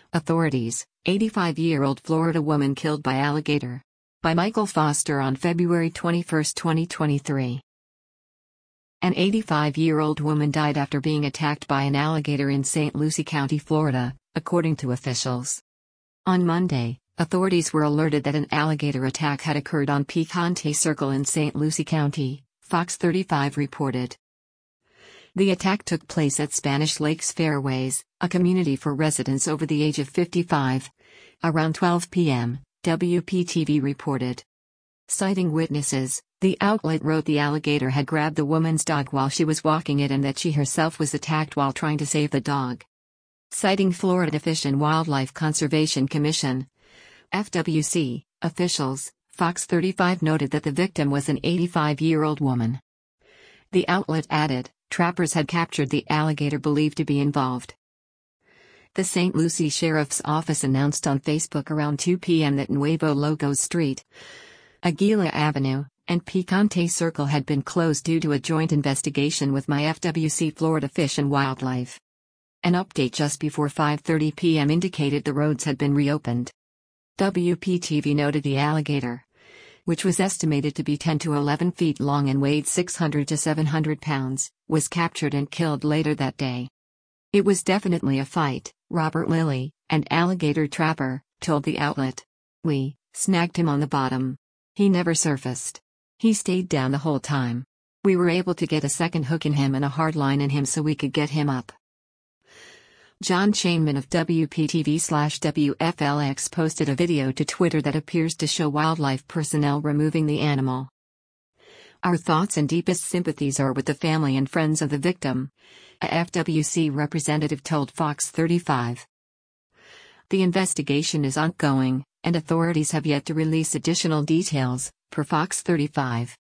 Authorities, 85-year-old Florida woman killed by alligator. By Michael Foster on February 21, 2023. An 85-year-old woman died after being attacked by an alligator in St. Lucie County, Florida, according to officials. On Monday, authorities were alerted that an alligator attack had occurred on Picante Circle in St. Lucie County, Fox 35 reported. The attack took place at Spanish Lakes Fairways, a community for residents over the age of 55. Around 12 p.m., WPTV reported. Citing witnesses, the outlet wrote the alligator had grabbed the woman's dog while she was walking it and that she herself was attacked while trying to save the dog. Citing Florida Fish and Wildlife Conservation Commission, FWC, officials, Fox 35 noted that the victim was an 85-year-old woman. The outlet added, trappers had captured the alligator believed to be involved. The St. Lucie Sheriff's Office announced on Facebook around 2 p.m. that Nuevo Logos Street, Aguila Avenue, and Picante Circle had been closed due to a joint investigation with FWC Florida Fish and Wildlife. An update just before 5:30 p.m. indicated the roads had been reopened. WPTV noted the alligator, which was estimated to be 10 to 11 feet long and weighed 600 to 700 pounds, was captured and killed later that day. It was definitely a fight, Robert Lilly, an alligator trapper, told the outlet. We snagged him on the bottom. He never surfaced. He stayed down the whole time. We were able to get a second hook in him and a hard line in him so we could get him up. John Shainman of WPTV/WFLX posted a video to Twitter that appears to show wildlife personnel removing the animal. Our thoughts and deepest sympathies are with the family and friends of the victim, a FWC representative told Fox 35. The investigation is ongoing, and authorities have yet to release additional details, per Fox 35.